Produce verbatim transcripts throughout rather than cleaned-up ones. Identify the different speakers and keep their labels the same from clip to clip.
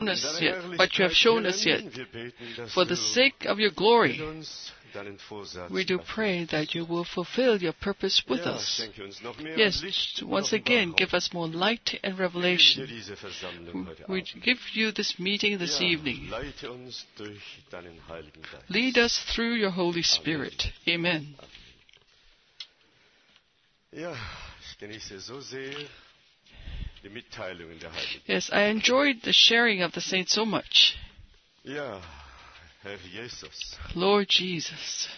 Speaker 1: shown us yet, what you have shown us yet. For the sake of your glory, we do pray that you will fulfill your purpose with us. Yes, once again, give us more light and revelation. We give you this meeting this evening. Lead us through your Holy Spirit. Amen. Yes, I enjoyed the sharing of the saints so much. Lord Jesus.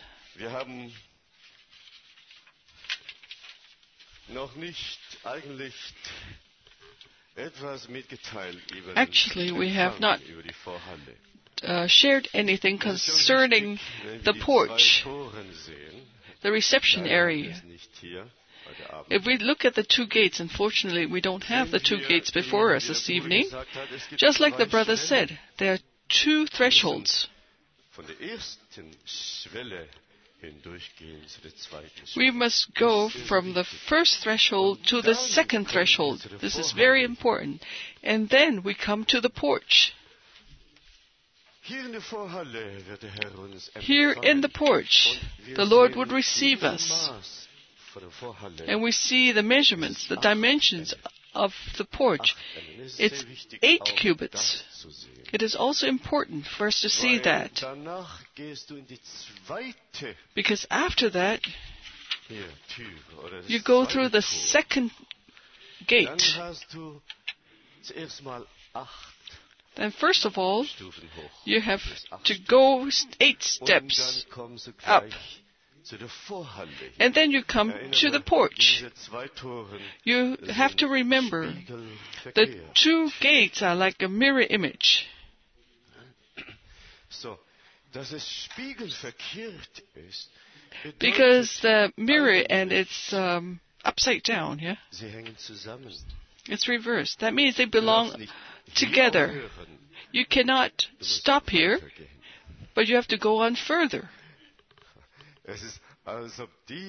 Speaker 1: Actually, we have not uh, shared anything concerning the porch, the reception area. If we look at the two gates, unfortunately, we don't have the two gates before us this evening. Just like the brother said, there are two thresholds. We must go from the first threshold to the second threshold. This is very important. And then we come to the porch. Here in the porch, the Lord would receive us. And we see the measurements, the dimensions of the porch. It's eight cubits. It is also important for us to see that. Because after that, you go through the second gate. Then first of all, you have to go eight steps up. And then you come to the porch. You have to remember the two gates are like a mirror image. Because the mirror and it's um, upside down, yeah? It's reversed. That means they belong together. You cannot stop here, but you have to go on further. As,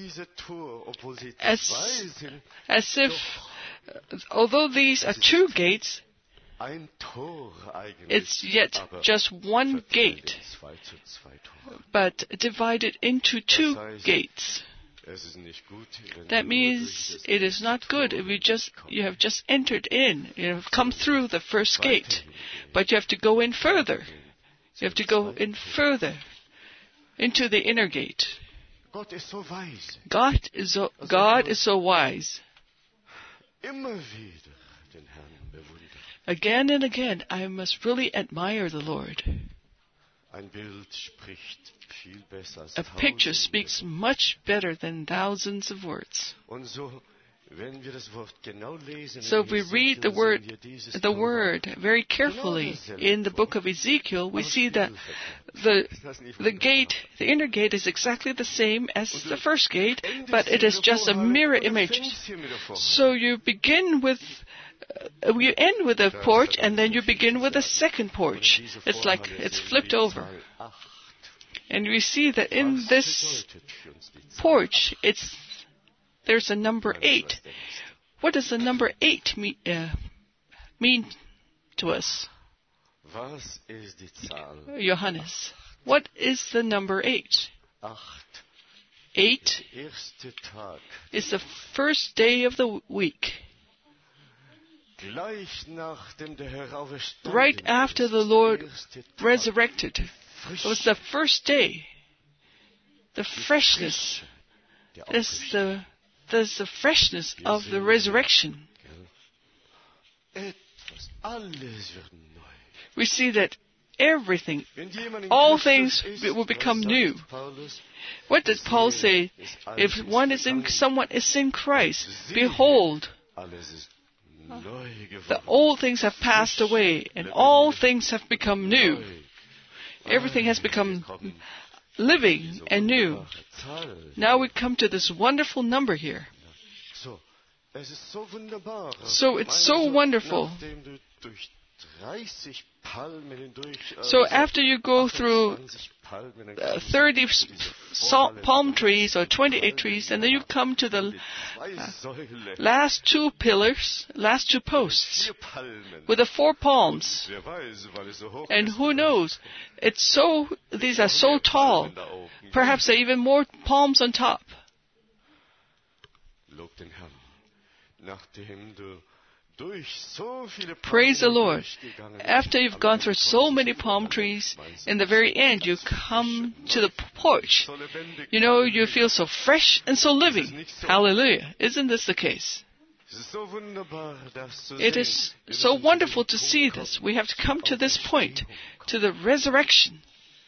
Speaker 1: as if, uh, although these are two gates, it's yet just one gate, but divided into two gates. That means it is not good if you just you have just entered in, you have come through the first gate, but you have to go in further. You have to go in further into the inner gate. God is so wise. God is so, God is so wise. Again and again, I must really admire the Lord. A picture speaks much better than thousands of words. So if we read the word, the word very carefully in the book of Ezekiel, we see that the the gate, the inner gate, is exactly the same as the first gate, but it is just a mirror image. So you begin with, uh, you end with a porch, and then you begin with a second porch. It's like it's flipped over. And we see that in this porch, it's there's a number eight. What does the number eight mean, uh, mean to us? Johannes, what is the number eight? Eight is the first day of the week. Right after the Lord resurrected, it was the first day. The freshness. That's the There's the freshness of the resurrection. We see that everything, all things will become new. What did Paul say? If one is in, someone is in Christ, behold, the old things have passed away, and all things have become new. Everything has become living and new. Now we come to this wonderful number here. So it's so wonderful. So after you go through uh, thirty sal- palm trees or twenty-eight trees, and then you come to the uh, last two pillars, last two posts, with the four palms. And who knows? It's so; these are so tall. Perhaps there are even more palms on top. Praise the Lord. After you've gone through so many palm trees, in the very end you come to the porch. You know, you feel so fresh and so living. Hallelujah. Isn't this the case? It is so wonderful to see this. We have to come to this point, to the resurrection.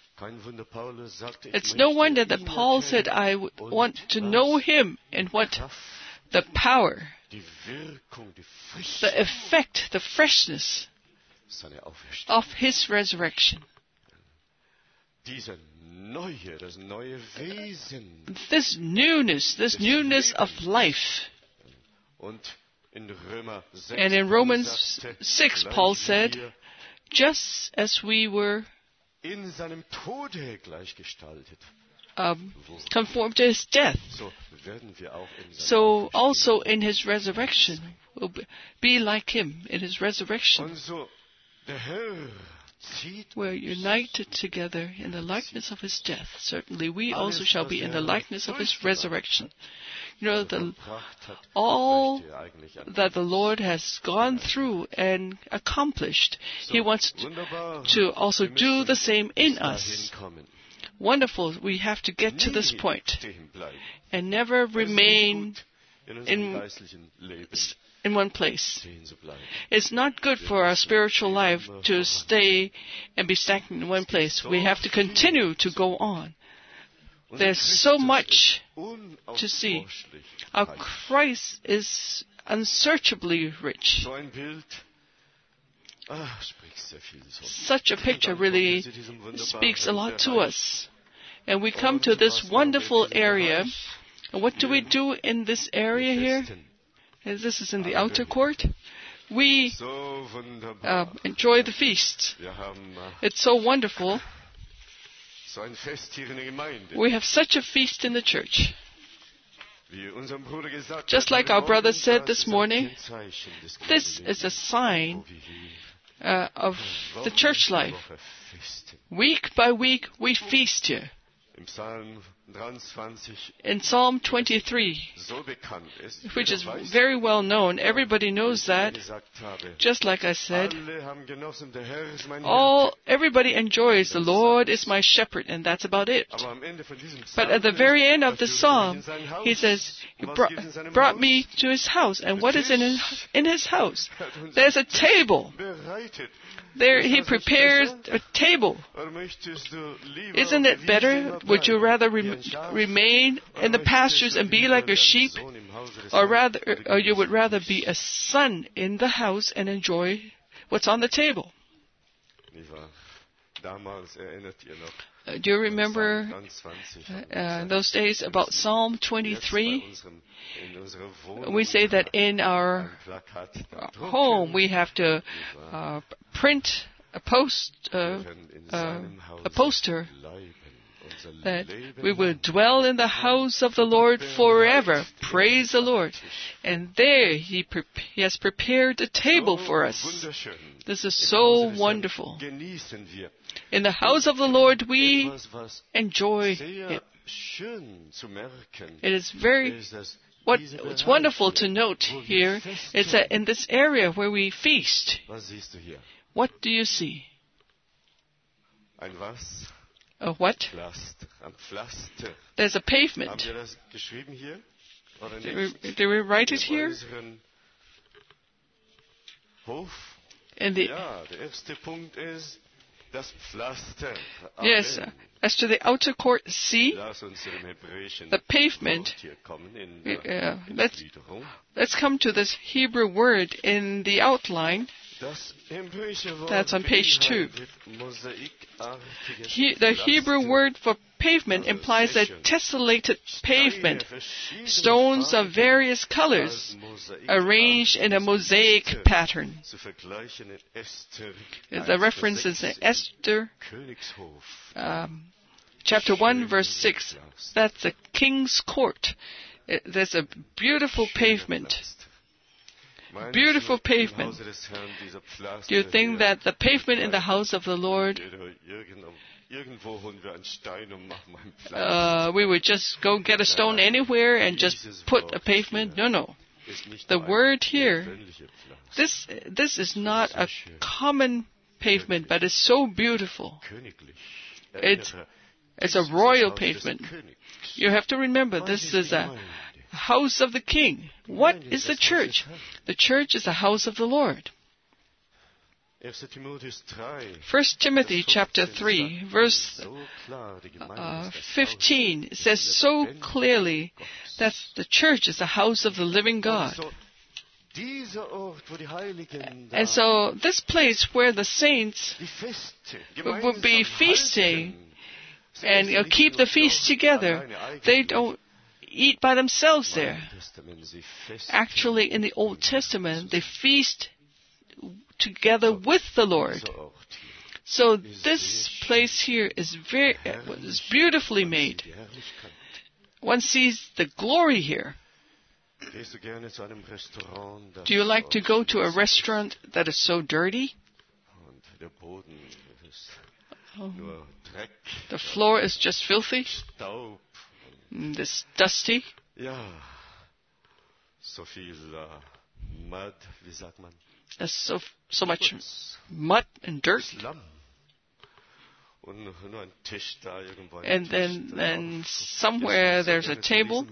Speaker 1: It's no wonder that Paul said, I w- want to know him and what the power, the effect, the freshness of his resurrection. This newness, this newness of life. And in Romans six, Paul said, just as we were Um, conformed to his death, so also in his resurrection will be like him in his resurrection. We're united together in the likeness of his death. Certainly we also shall be in the likeness of his resurrection. You know, the, all that the Lord has gone through and accomplished, He wants to also do the same in us. Wonderful. We have to get to this point and never remain in, in one place. It's not good for our spiritual life to stay and be stagnant in one place. We have to continue to go on. There's so much to see. Our Christ is unsearchably rich. Such a picture really speaks a lot to us. And we come to this wonderful area. And what do we do in this area here? And this is in the outer court. We uh, enjoy the feast. It's so wonderful. We have such a feast in the church. Just like our brother said this morning, this is a sign uh, of the church life. Week by week, we feast here. In Psalm twenty-three, which is very well known, everybody knows that. Just like I said, all everybody enjoys, the Lord is my shepherd, and that's about it. But at the very end of the psalm, he says, He brought, brought me to his house. And what is in his, in his house? There's a table. There he prepares a table. Isn't it better? Would you rather re- remain in the pastures and be like a sheep, or rather, or you would rather be a son in the house and enjoy what's on the table? Uh, do you remember uh, those days about Psalm twenty-three? We say that in our home we have to uh, print a post, uh, uh, a poster that we will dwell in the house of the Lord forever. Praise the Lord. And there He, pre- he has prepared a table for us. This is so wonderful. In the house of the Lord we enjoy it. It is very, what, what's wonderful to note here is that in this area where we feast, what do you see? A what? There's a pavement. Did we, did we write it here? In the, yes, uh, as to the outer court, see the pavement. Uh, let's, let's come to this Hebrew word in the outline. That's on page two. He, the Hebrew word for pavement implies a tessellated pavement, stones of various colors arranged in a mosaic pattern. The reference is in Esther um, chapter one, verse six. That's the king's court. It, there's a beautiful pavement. Beautiful pavement. Do you think that the pavement in the house of the Lord, uh, we would just go get a stone anywhere and just put a pavement? No, no. The word here, this this is not a common pavement, but it's so beautiful. It's, it's a royal pavement. You have to remember, this is a house of the king. What is the church? The church is the house of the Lord. First Timothy chapter three, verse uh, fifteen says so clearly that the church is the house of the living God. And so this place where the saints will be feasting and you know, keep the feast together, they don't eat by themselves there. Actually, in the Old Testament, they feast together with the Lord. So this place here is very is beautifully made. One sees the glory here. Do you like to go to a restaurant that is so dirty? Oh. The floor is just filthy. This dusty. There's so so much mud and dirt. And then, then somewhere there's a table.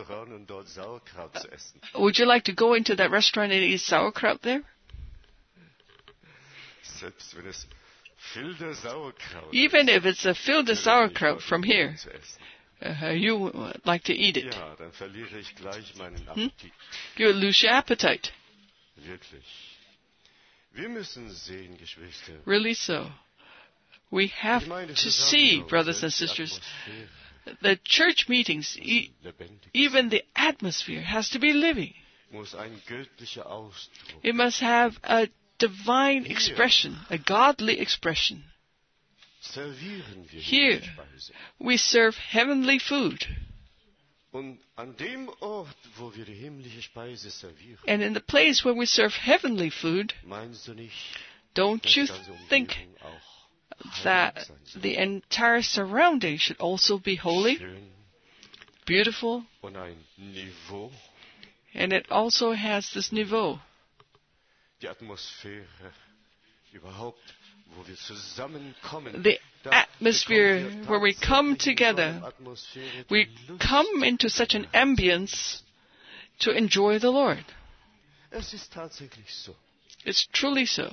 Speaker 1: Uh, would you like to go into that restaurant and eat sauerkraut there? Even if it's a filled sauerkraut from here, uh, you would like to eat it. Hmm? You would lose your appetite. Really so. We have to see, brothers and sisters, the church meetings, e- even the atmosphere has to be living. It must have a divine expression, a godly expression. Here, we serve heavenly food. And in the place where we serve heavenly food, don't you think that the entire surrounding should also be holy, beautiful, and it also has this niveau. The atmosphere where we come together, we come into such an ambience to enjoy the Lord. It's truly so.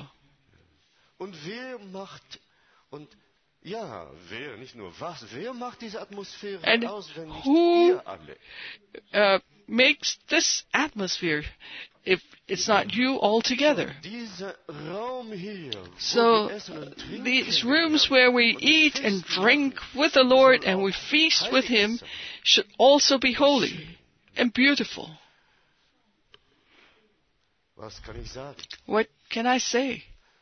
Speaker 1: And who uh, makes this atmosphere if it's not you altogether? So these rooms where we eat and drink with the Lord and we feast with Him should also be holy and beautiful. What can I say?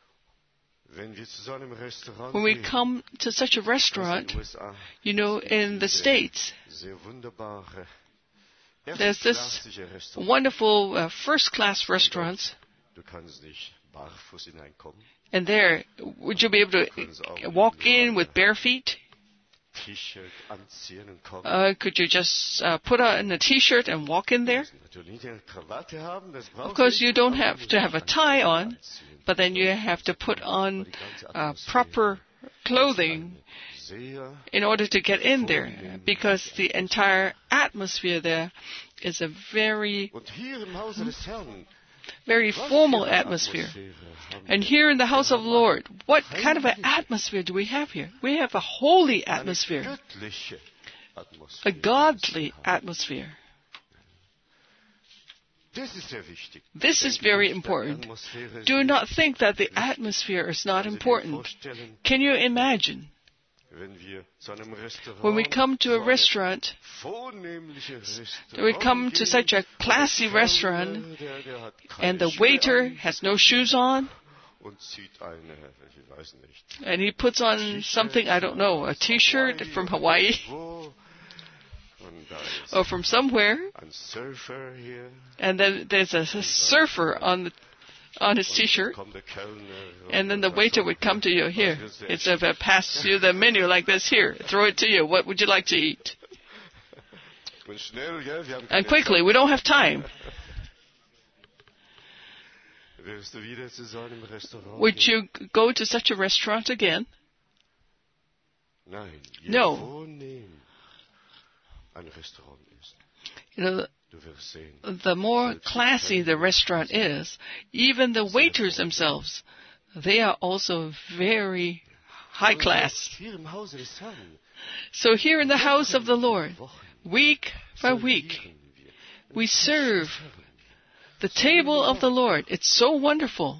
Speaker 1: When we come to such a restaurant, you know, in the States, there's this wonderful uh, first-class restaurants, and there, would you be able to walk in with bare feet? Uh, could you just uh, put on a t-shirt and walk in there? Of course, you don't have to have a tie on, but then you have to put on uh, proper clothing in order to get in there, because the entire atmosphere there is a very, very formal atmosphere. And here in the house of the Lord, what kind of an atmosphere do we have here? We have a holy atmosphere, a godly atmosphere. This is very important. Do not think that the atmosphere is not important. Can you imagine? When we come to a restaurant, we come to such a classy restaurant, and the waiter has no shoes on, and he puts on something, I don't know, a t-shirt from Hawaii, or from somewhere, and then there's a surfer on the on his t-shirt, and then the waiter would come to you, here, it's a pass you the menu like this, here, throw it to you, what would you like to eat? And quickly, we don't have time. Would you go to such a restaurant again? No. You know, the more classy the restaurant is, even the waiters themselves, they are also very high class. So here in the house of the Lord, week by week, we serve the table of the Lord. It's so wonderful.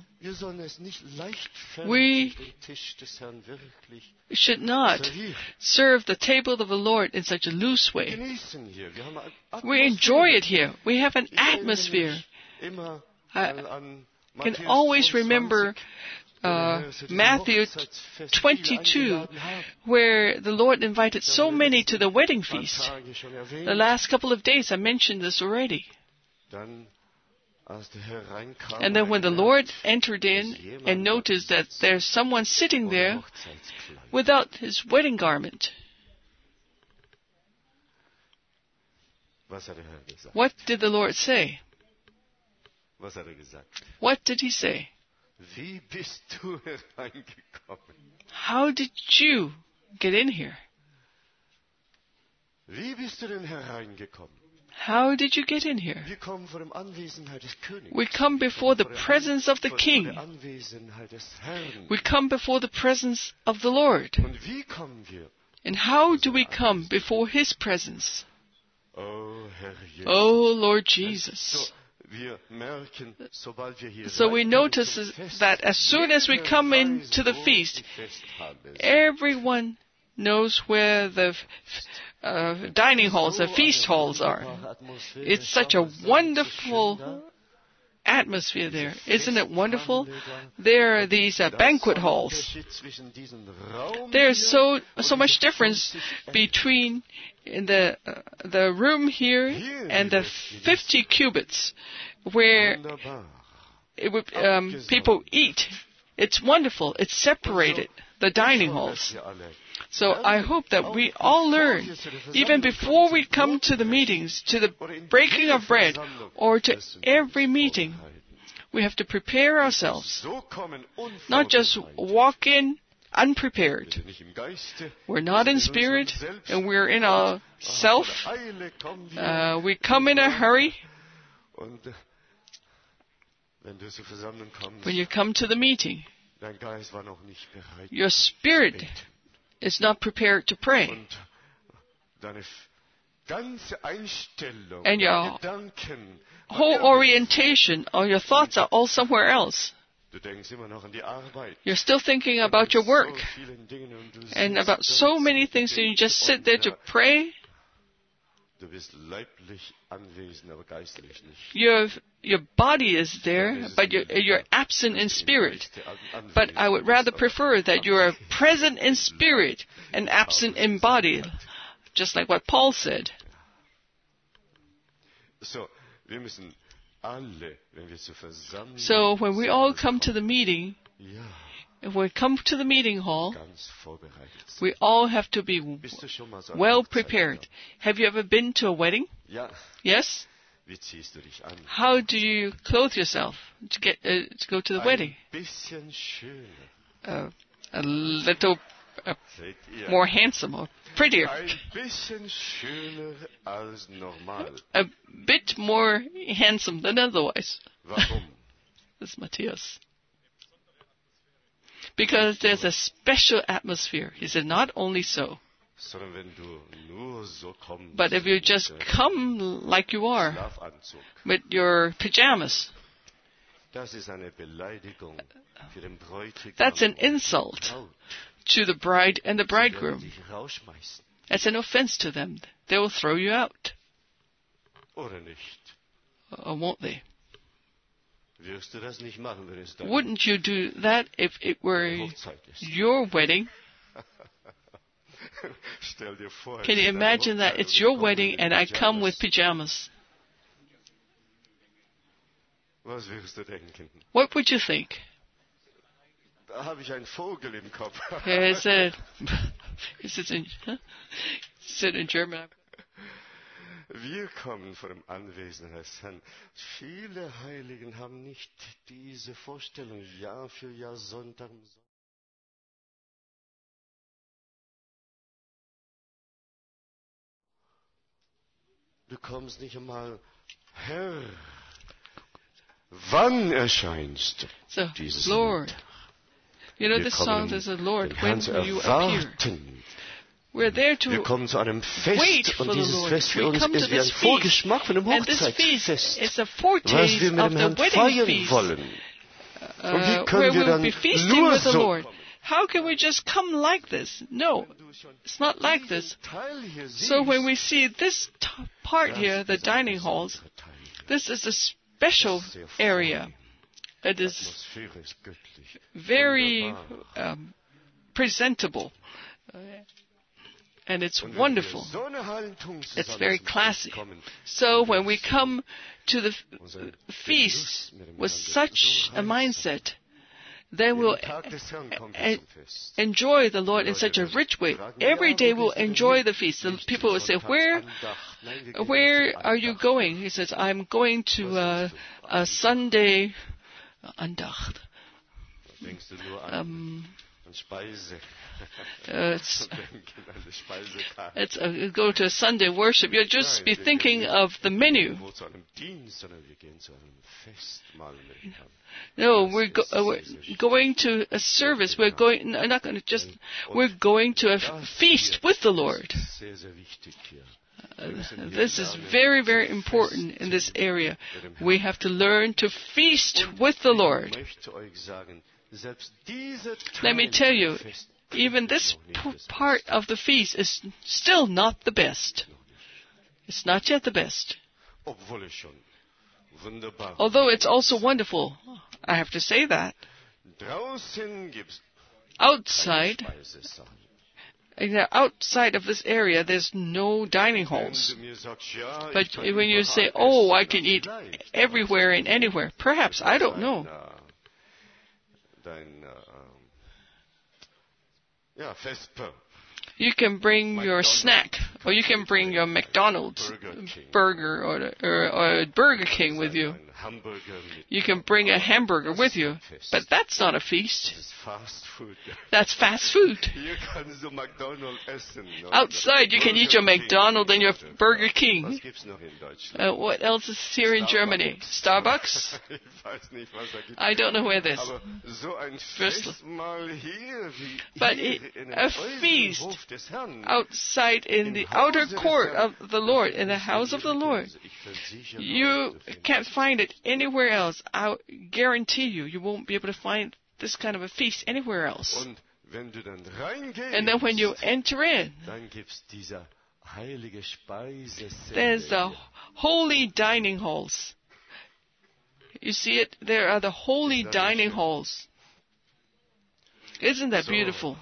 Speaker 1: We should not serve the table of the Lord in such a loose way. We enjoy it here. We have an atmosphere. I can always remember uh, Matthew twenty-two, where the Lord invited so many to the wedding feast. The last couple of days I mentioned this already. And then when the Lord entered in and noticed that there's someone sitting there without his wedding garment, what did the Lord say? What did he say? How did you get in here? How did you get in here? We come before the presence of the King. We come before the presence of the Lord. And how do we come before His presence? Oh, Lord Jesus. So we notice that as soon as we come into the feast, everyone knows where the uh, dining halls, the feast halls are. It's such a wonderful atmosphere there. Isn't it wonderful? There are these uh, banquet halls. There's so so much difference between in the uh, the room here and the fifty cubits where it would, um, people eat. It's wonderful. It's separated, the dining halls. So I hope that we all learn, even before we come to the meetings, to the breaking of bread, or to every meeting, we have to prepare ourselves. Not just walk in unprepared. We're not in spirit, and we're in our self. Uh, we come in a hurry. When you come to the meeting, your spirit is not prepared to pray. And your whole orientation or your thoughts are all somewhere else. You're still thinking about your work and about so many things, and you just sit there to pray. Your, your body is there, but you're, you're absent in spirit. But I would rather prefer that you are present in spirit and absent in body, just like what Paul said. So when we all come to the meeting, if we come to the meeting hall, we all have to be well prepared. Have you ever been to a wedding? Yes? How do you clothe yourself to get uh, to go to the wedding? Uh, a little uh, more handsome or prettier. A bit more handsome than otherwise. That's Matthias. Because there's a special atmosphere. He said, not only so, but if you just come like you are, with your pajamas, that's an insult to the bride and the bridegroom. That's an offense to them. They will throw you out. Or won't they? Wouldn't you do that if it were your wedding? Can you imagine that it's your wedding and I come with pajamas? What would you think? Is it, is it in, huh? Is it in German?
Speaker 2: Wir kommen vor dem Anwesen des Herrn. Viele Heiligen haben nicht diese Vorstellung Jahr für Jahr, Sonntag um Sonntag. Du kommst nicht einmal, Herr, wann erscheinst
Speaker 1: so,
Speaker 2: dieses
Speaker 1: Lord.
Speaker 2: Lied?
Speaker 1: You know,
Speaker 2: Wir
Speaker 1: this song
Speaker 2: kommen,
Speaker 1: says, Lord,
Speaker 2: den
Speaker 1: when
Speaker 2: Herrn zu
Speaker 1: will you appear?
Speaker 2: erwarten.
Speaker 1: We're there to
Speaker 2: Wir kommen zu einem
Speaker 1: wait
Speaker 2: Fest
Speaker 1: for
Speaker 2: und
Speaker 1: the
Speaker 2: dieses
Speaker 1: Lord.
Speaker 2: Fest für
Speaker 1: We
Speaker 2: uns
Speaker 1: come to
Speaker 2: ist wie ein
Speaker 1: this feast.
Speaker 2: Vorgeschmack von einem
Speaker 1: And this feast
Speaker 2: Hochzeitsfest,
Speaker 1: is a
Speaker 2: was
Speaker 1: foretaste
Speaker 2: wir mit
Speaker 1: of
Speaker 2: dem
Speaker 1: the
Speaker 2: Herrn
Speaker 1: wedding
Speaker 2: feiern
Speaker 1: feast,
Speaker 2: wollen.
Speaker 1: uh,
Speaker 2: Und wie
Speaker 1: where
Speaker 2: können wir
Speaker 1: we'll
Speaker 2: dann
Speaker 1: be feasting
Speaker 2: nur
Speaker 1: with the
Speaker 2: so
Speaker 1: Lord.
Speaker 2: kommen?
Speaker 1: How can we just come like this? No, it's not like this. So when we see this t- part here, the dining halls, this is a special area. It is very um, presentable. Uh, and it's wonderful. It's very classy. So when we come to the f- feast with such a mindset, then we'll a- enjoy the Lord in such a rich way. Every day we'll enjoy the feast. The people will say, where, where are you going? He says, I'm going to uh, a Sunday Andacht. Um, Uh, it's, it's uh, go to a Sunday worship. You'll just be thinking of the menu. No, we're, go, uh, we're going to a service. We're going. No, not going to just. We're going to a f- feast with the Lord. Uh, this is very, very important in this area. We have to learn to feast with the Lord. Let me tell you, even this p- part of the feast is still not the best. It's not yet the best. Although it's also wonderful, I have to say that. Outside, outside of this area, there's no dining halls. But when you say, oh, I can eat everywhere and anywhere, perhaps, I don't know. You can bring your snack, or you can bring your McDonald's burger or, or, or a Burger King with you. You can bring a hamburger with you, but that's not a feast. That's fast food. Outside, you can eat your McDonald's and your Burger King. Uh, what else is here in Germany? Starbucks? I don't know where this. But it, a feast outside in the outer court of the Lord, in the house of the Lord, you can't find it anywhere else. I guarantee you, you won't be able to find this kind of a feast anywhere else. And then when you enter in, there's the holy dining halls. You see it? There are the holy dining halls. Isn't that beautiful?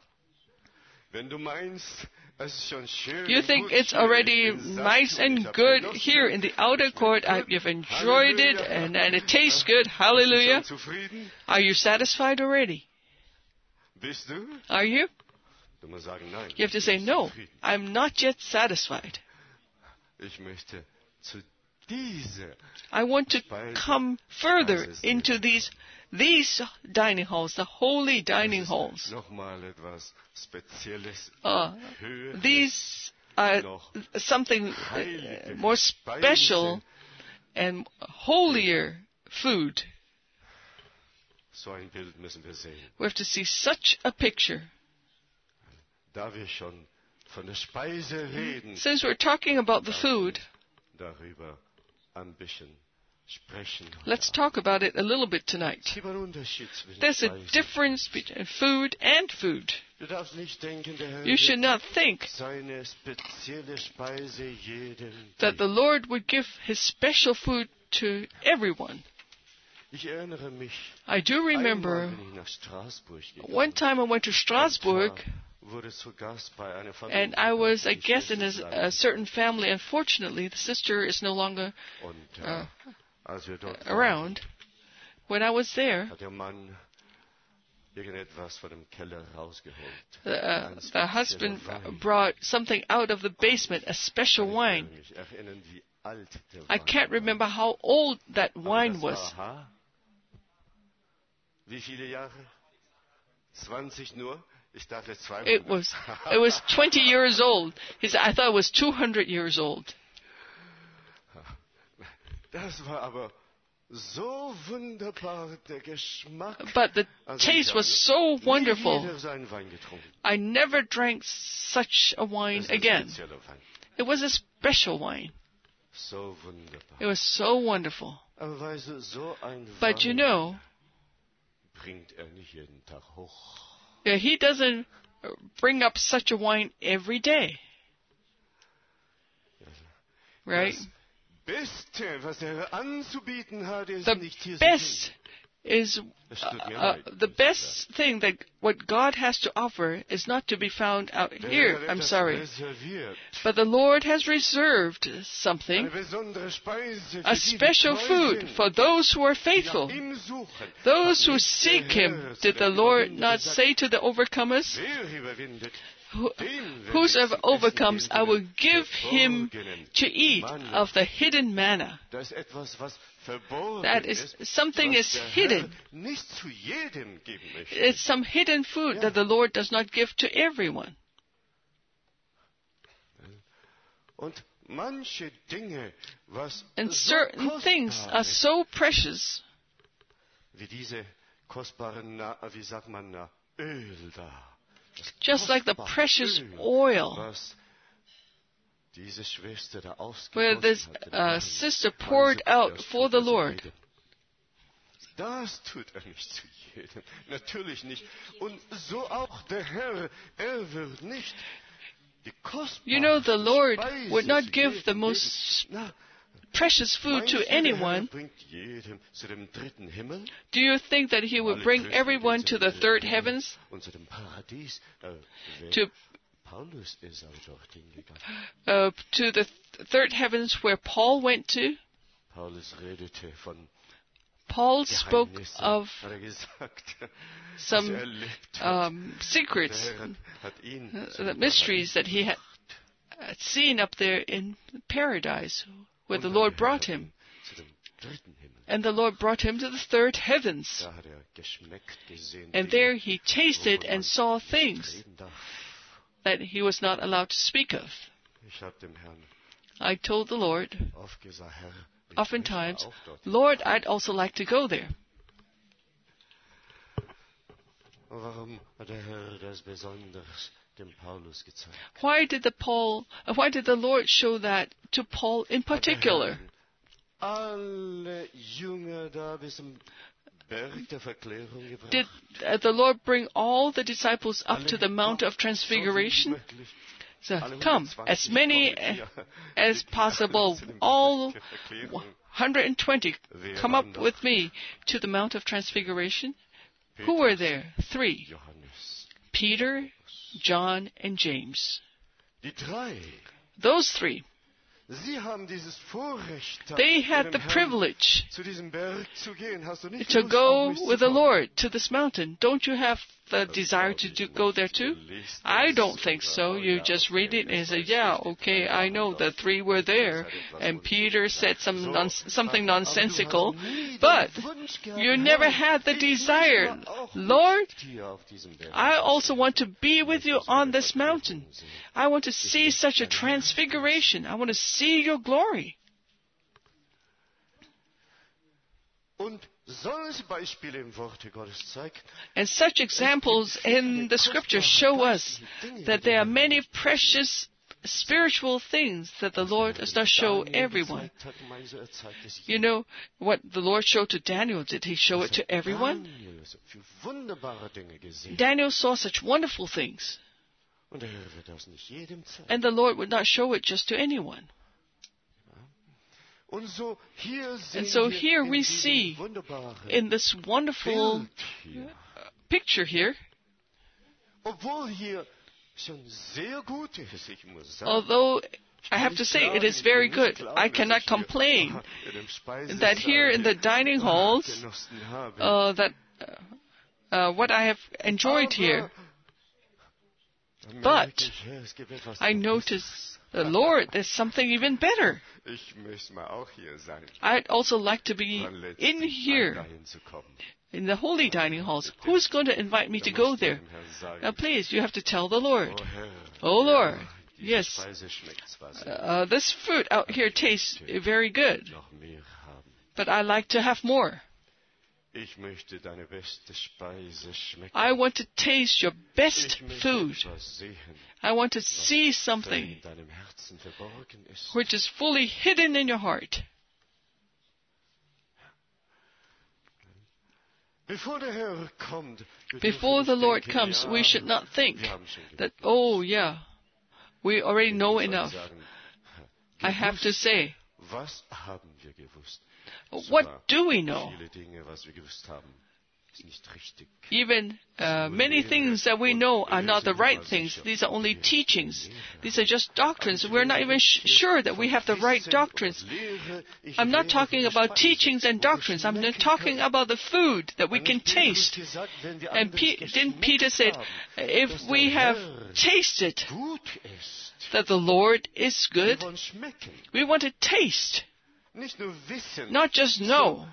Speaker 1: You think it's already nice and good here in the outer court. I, you've enjoyed it and, and it tastes good. Hallelujah. Are you satisfied already? Are you? You have to say, no, I'm not yet satisfied. I want to come further into these these dining halls, the holy dining halls. Uh, these are something uh, more special and holier food. We have to see such a picture. Since we're talking about the food,
Speaker 2: sprechen.
Speaker 1: Let's talk about it a little bit tonight.
Speaker 2: Es gibt einen Unterschied zwischen
Speaker 1: There's a
Speaker 2: Speise.
Speaker 1: difference between food and food.
Speaker 2: Du darfst nicht denken, der Herr
Speaker 1: You should not think
Speaker 2: seine spezielle Speise jedem
Speaker 1: that the
Speaker 2: geben.
Speaker 1: Lord would give His special food to everyone.
Speaker 2: Ich erinnere mich,
Speaker 1: I do remember
Speaker 2: einmal bin ich nach Straßburg gegangen.
Speaker 1: one time I went to Strasbourg
Speaker 2: Und wurde zu Gast bei einer Familie,
Speaker 1: and I was a
Speaker 2: die
Speaker 1: guest in
Speaker 2: Schwester
Speaker 1: a, a certain family. Unfortunately, the sister is no longer
Speaker 2: Und äh,
Speaker 1: uh,
Speaker 2: als wir dort
Speaker 1: around. When I was there,
Speaker 2: waren, hat der Mann irgendetwas von dem Keller rausgeholt.
Speaker 1: the, uh,
Speaker 2: Ein
Speaker 1: the
Speaker 2: spezieller
Speaker 1: husband
Speaker 2: Wein.
Speaker 1: brought something out of the basement, a special
Speaker 2: Ich
Speaker 1: wine.
Speaker 2: kann mich erinnern, wie alt der
Speaker 1: I
Speaker 2: Wein
Speaker 1: can't
Speaker 2: war.
Speaker 1: remember how old that
Speaker 2: Aber
Speaker 1: wine
Speaker 2: das
Speaker 1: was.
Speaker 2: war, aha. Wie viele Jahre? zwanzig nur? Ich dachte zweihundert.
Speaker 1: It was it was twenty years old. He said, I thought it was two hundred years old.
Speaker 2: Das war aber so wunderbar, der Geschmack.
Speaker 1: But the
Speaker 2: Also
Speaker 1: taste
Speaker 2: ich
Speaker 1: was
Speaker 2: habe
Speaker 1: so wonderful.
Speaker 2: nie wieder seinen Wein getrunken.
Speaker 1: I never drank such a wine
Speaker 2: Das ist ein
Speaker 1: again.
Speaker 2: spezieller Wein.
Speaker 1: It was a special wine.
Speaker 2: So wunderbar.
Speaker 1: It was so wonderful.
Speaker 2: Aber weißt du, so ein
Speaker 1: But you
Speaker 2: Wein
Speaker 1: know,
Speaker 2: bringt er nicht jeden Tag hoch.
Speaker 1: yeah, he doesn't bring up such a wine every day. Right?
Speaker 2: Das Beste, was er anzubieten hat, ist
Speaker 1: The
Speaker 2: nicht hier zu
Speaker 1: best
Speaker 2: finden.
Speaker 1: is uh, uh, the best thing that what God has to offer is not to be found out
Speaker 2: Der
Speaker 1: here.
Speaker 2: hat
Speaker 1: I'm
Speaker 2: etwas
Speaker 1: sorry.
Speaker 2: reserviert.
Speaker 1: But the Lord has reserved
Speaker 2: Eine
Speaker 1: something,
Speaker 2: besondere Speise für
Speaker 1: a
Speaker 2: die, die
Speaker 1: special
Speaker 2: treu
Speaker 1: food
Speaker 2: sind,
Speaker 1: for those who are
Speaker 2: die nach
Speaker 1: faithful,
Speaker 2: ihm suchen.
Speaker 1: those who
Speaker 2: Hat
Speaker 1: seek
Speaker 2: nicht der
Speaker 1: Him.
Speaker 2: Herr zu
Speaker 1: Did the
Speaker 2: den
Speaker 1: Lord
Speaker 2: Überwindern
Speaker 1: not
Speaker 2: gesagt,
Speaker 1: say to the overcomers,
Speaker 2: wer überwindet,
Speaker 1: Who-
Speaker 2: dem werde ich
Speaker 1: whosoever
Speaker 2: zu essen
Speaker 1: overcomes,
Speaker 2: geben
Speaker 1: I will
Speaker 2: von
Speaker 1: give him
Speaker 2: verborgenen
Speaker 1: to eat
Speaker 2: Manna.
Speaker 1: of the hidden manna?
Speaker 2: Das ist etwas, was verborgen
Speaker 1: That is,
Speaker 2: ist,
Speaker 1: something
Speaker 2: was
Speaker 1: is
Speaker 2: der
Speaker 1: hidden.
Speaker 2: Herr nicht zu jedem geben möchte.
Speaker 1: It's some hidden food that the Lord does not give to everyone.
Speaker 2: Und manche Dinge, was
Speaker 1: And
Speaker 2: so
Speaker 1: certain things
Speaker 2: kostbar
Speaker 1: are
Speaker 2: ist,
Speaker 1: so precious,
Speaker 2: wie diese kostbaren, na, wie sagt man, na, Öl da. Das
Speaker 1: just like the
Speaker 2: kostbare
Speaker 1: precious
Speaker 2: Öl,
Speaker 1: oil,
Speaker 2: was diese Schwester da
Speaker 1: where this
Speaker 2: ausgegossen hat, den
Speaker 1: uh,
Speaker 2: Wein.
Speaker 1: sister
Speaker 2: Man
Speaker 1: poured
Speaker 2: sagt,
Speaker 1: out
Speaker 2: das
Speaker 1: for
Speaker 2: tut
Speaker 1: the
Speaker 2: er zu
Speaker 1: Lord.
Speaker 2: jedem. Das tut er nicht zu jedem. Natürlich nicht. Und so auch der Herr. Er wird nicht die kostbarste
Speaker 1: You know, the Lord
Speaker 2: Speise
Speaker 1: would not
Speaker 2: zu
Speaker 1: give the
Speaker 2: jedem
Speaker 1: most
Speaker 2: geben. Na,
Speaker 1: precious food
Speaker 2: meinst
Speaker 1: to
Speaker 2: du, der Herr
Speaker 1: anyone.
Speaker 2: bringt jedem zu dem dritten Himmel?
Speaker 1: Do you think that He would
Speaker 2: Alle
Speaker 1: bring
Speaker 2: Christen
Speaker 1: everyone
Speaker 2: gehen
Speaker 1: to
Speaker 2: zu
Speaker 1: the
Speaker 2: dem
Speaker 1: third
Speaker 2: dritten Himmel
Speaker 1: heavens?
Speaker 2: und zu dem Paradies. Äh, wer-
Speaker 1: To
Speaker 2: Paulus ist auch dorthin gegangen.
Speaker 1: uh, to the th- third heavens where Paul went to?
Speaker 2: Paulus redete von
Speaker 1: Paul spoke
Speaker 2: Geheimnissen,
Speaker 1: of
Speaker 2: hat er gesagt, was
Speaker 1: some
Speaker 2: er erlebt hat.
Speaker 1: um, secrets,
Speaker 2: Der Herr hat ihn
Speaker 1: uh,
Speaker 2: zum
Speaker 1: the mysteries that he had had seen up there in paradise, where the Lord brought him.
Speaker 2: zu dem dritten Himmel.
Speaker 1: And the Lord brought him to the third heavens.
Speaker 2: Da hat er geschmeckt, gesehen,
Speaker 1: And
Speaker 2: Dinge,
Speaker 1: there he tasted
Speaker 2: wovon
Speaker 1: and
Speaker 2: man
Speaker 1: saw
Speaker 2: nicht
Speaker 1: things
Speaker 2: reden darf.
Speaker 1: that he was not allowed to speak of.
Speaker 2: Ich habe dem Herrn
Speaker 1: I told the Lord,
Speaker 2: oft gesagt, Herr, ich
Speaker 1: oftentimes,
Speaker 2: möchte auch dort.
Speaker 1: Lord, I'd also like to go there.
Speaker 2: Warum hat der Herr das besonders dem Paulus gezeigt?
Speaker 1: Why did the Paul? uh, Why did the Lord show that to Paul in
Speaker 2: Hat der
Speaker 1: particular?
Speaker 2: Herr alle Jünger da bis zum Berg der Verklärung gebracht?
Speaker 1: Did uh, the Lord bring all the disciples up
Speaker 2: Alle
Speaker 1: to the Mount of
Speaker 2: so
Speaker 1: Transfiguration?
Speaker 2: wie möglich.
Speaker 1: So,
Speaker 2: Alle
Speaker 1: come,
Speaker 2: hundertzwanzig
Speaker 1: as many
Speaker 2: kommen hier.
Speaker 1: as
Speaker 2: Die- die
Speaker 1: possible,
Speaker 2: zu dem
Speaker 1: all
Speaker 2: Berg der Verklärung.
Speaker 1: one hundred twenty,
Speaker 2: Wer
Speaker 1: come
Speaker 2: waren
Speaker 1: up
Speaker 2: da?
Speaker 1: with me to the Mount of Transfiguration. Who were there? Three:
Speaker 2: Johannes.
Speaker 1: Peter, John, and James.
Speaker 2: Die drei.
Speaker 1: Those three.
Speaker 2: Sie haben dieses Vorrecht,
Speaker 1: They
Speaker 2: mit
Speaker 1: had
Speaker 2: dem
Speaker 1: the
Speaker 2: Herrn
Speaker 1: privilege
Speaker 2: zu diesem Berg zu gehen. Hast du nicht
Speaker 1: to
Speaker 2: Lust,
Speaker 1: go
Speaker 2: auch mit
Speaker 1: with
Speaker 2: zu
Speaker 1: the
Speaker 2: kommen?
Speaker 1: Lord to this mountain. Don't you have the desire to do, go there too? I don't think so. You just read it and say, yeah, okay, I know the three were there. And Peter said some non- something nonsensical. But you never had the desire. Lord, I also want to be with you on this mountain. I want to see such a transfiguration. I want to see your glory.
Speaker 2: Und solche Beispiele im Worte Gottes zeigen,
Speaker 1: And such examples in the scripture show us that there are many precious spiritual things that the Lord does not show everyone. You know what the Lord showed to Daniel? Did he show it to everyone? Daniel saw such wonderful things. And the Lord would not show it just to anyone. And so here we see in this wonderful picture here, although I have to say it is very good, I cannot complain that here in the dining halls, uh, that uh, what I have enjoyed here. But I notice, uh, Lord, there's something even better. I'd also like to be in here, in the holy dining halls. Who's going to invite me to go there? Now, please, you have to tell the Lord. Oh, Lord, yes, uh, this food out here tastes very good, but I like to have more. I want to taste your best food. I want to see something which is fully hidden in your heart. Before the Lord comes, we should not think that, oh yeah, we already know enough. I have to say, what do we know? Even uh, many things that we know are not the right things. These are only teachings. These are just doctrines. We're not even sh- sure that we have the right doctrines. I'm not talking about teachings and doctrines. I'm not talking about the food that we can taste. And P- didn't Peter say, if we have tasted that the Lord is good, we want to taste, not just know.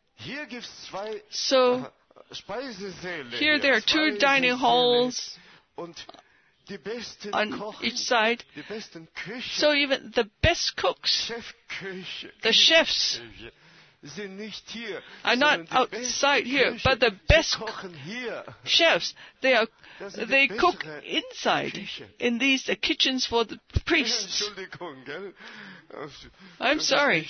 Speaker 1: So, here there are two dining halls on each side. So even the best cooks, the chefs, are not outside here, but the best chefs, they are they cook inside in these uh, kitchens for the priests. I'm sorry.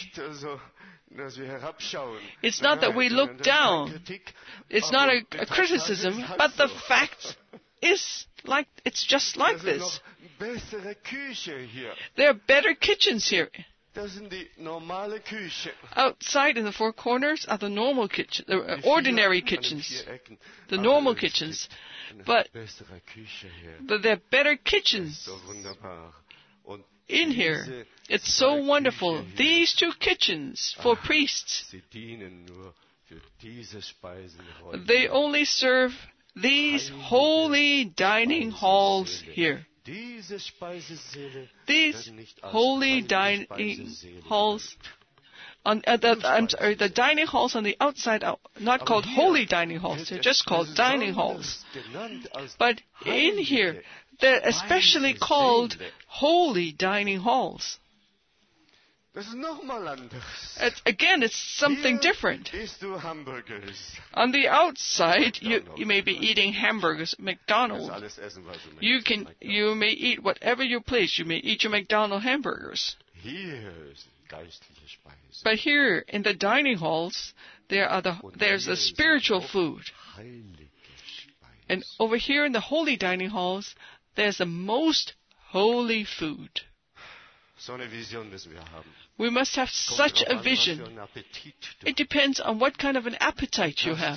Speaker 1: It's not that we look down. It's not a, a criticism, but the fact is like it's just like this. There are better kitchens here. Outside in the four corners are the normal kitchens, the ordinary kitchens, the normal kitchens. But, but there are better kitchens in here. It's so wonderful. These two kitchens for priests, they only serve these holy dining halls here. These holy dining halls, on, uh, the, I'm sorry, the dining halls on the outside are not called holy dining halls. They're just called dining halls. But in here, they're especially called holy dining halls. It's, again, it's something different. On the outside, you, you may be eating hamburgers at McDonald's. You can you may eat whatever you please. You may eat your McDonald's hamburgers. But here in the dining halls, there are the there's the spiritual food, and over here in the holy dining halls, there's the most holy food. We must have such a vision. It depends on what kind of an appetite you have.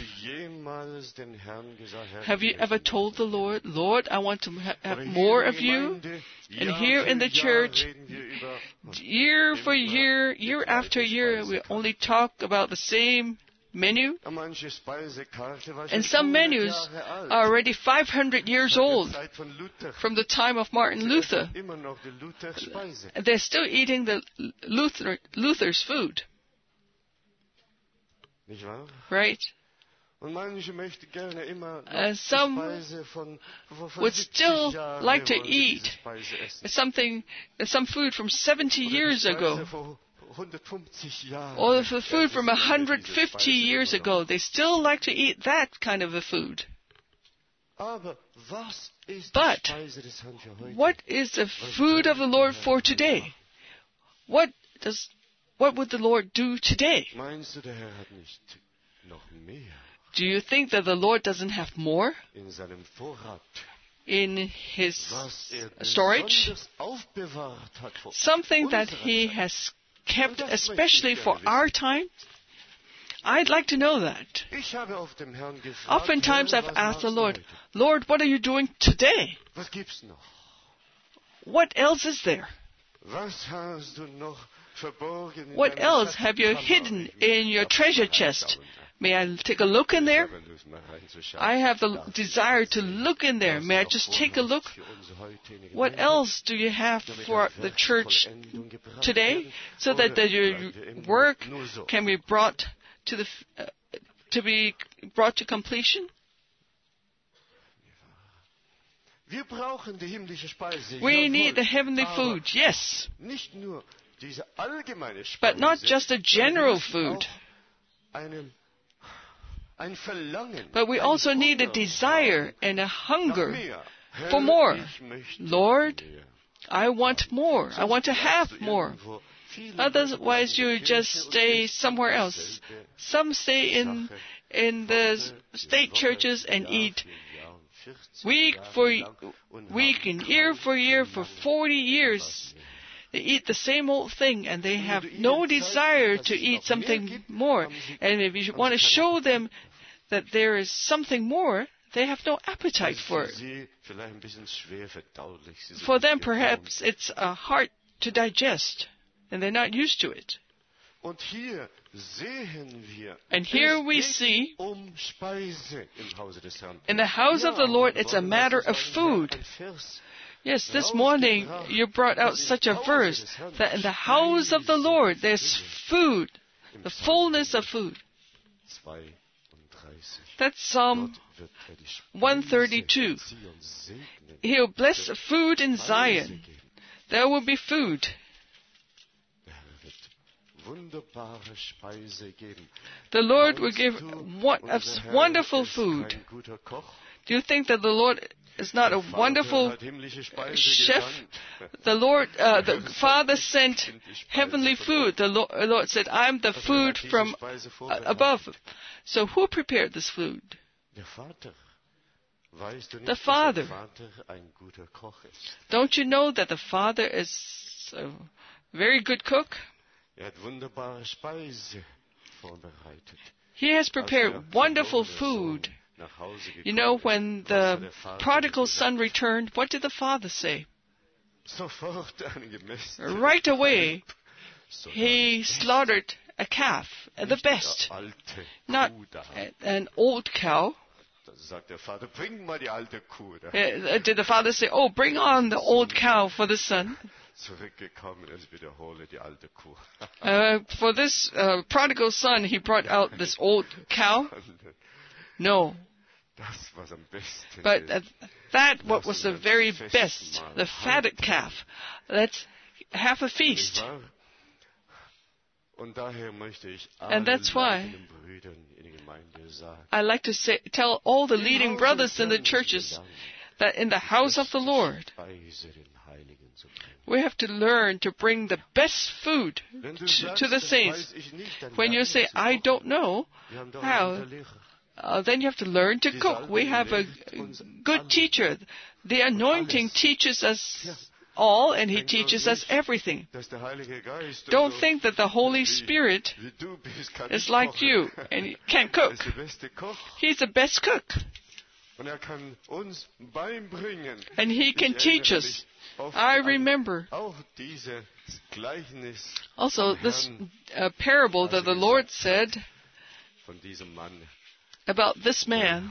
Speaker 1: Have you ever told the Lord, Lord, I want to have more of you? And here in the church, year for year, year after year, we only talk about the same menu. And some menus are already five hundred years old, from the time of Martin Luther. They're still eating the Luther, Luther's food. Right? Uh, some would still like to eat something, some food from seventy years ago. Or the food from one hundred fifty years ago. They still like to eat that kind of a food. But what is the food of the Lord for today? What does what would the Lord do today? Do you think that the Lord doesn't have more in his storage? Something that he has kept especially for our time? I'd like to know that. Oftentimes I've asked the Lord, Lord, what are you doing today? What else is there? What else have you hidden in your treasure chest? May I take a look in there? I have the desire to look in there. May I just take a look? What else do you have for the church today, so that the, your work can be brought to the uh, to be brought to completion? We need the heavenly food, yes, but not just a general food. But we also need a desire and a hunger for more. Lord, I want more. I want to have more. Otherwise, you just stay somewhere else. Some stay in in the state churches and eat week for week and year for year for forty years. They eat the same old thing, and they have no desire to eat something more. And if you want to show them that there is something more, they have no appetite for it. For them, perhaps, it's uh, hard to digest, and they're not used to it. And here we see, in the house of the Lord, it's a matter of food. Yes, this morning you brought out such a verse that in the house of the Lord there's food, the fullness of food. That's Psalm one thirty-two. He'll bless food in Zion. There will be food. The Lord will give wonderful food. Do you think that the Lord is not a wonderful chef? The Lord, uh, the Father sent heavenly food. The Lord, the Lord said, "I'm the food from uh, above." So who prepared this food? The Father. Don't you know that the Father is a very good cook? He has prepared wonderful food. You know, when the prodigal son returned, what did the father say? Right away, he slaughtered a calf, the best, not an old cow. Did the father say, "Oh, bring on the old cow for the son"? Uh, for this uh, prodigal son, he brought out this old cow? No. But uh, that what was the very best, the fatted calf. Let's have a feast. And that's why I like to say, tell all the leading brothers in the churches that in the house of the Lord, we have to learn to bring the best food to, to the saints. When you say, "I don't know how," Uh, then you have to learn to cook. We have a good teacher. The anointing teaches us all, and he teaches us everything. Don't think that the Holy Spirit is like you and he can't cook. He's the best cook. And he can teach us. I remember also this uh, parable that the Lord said about this man.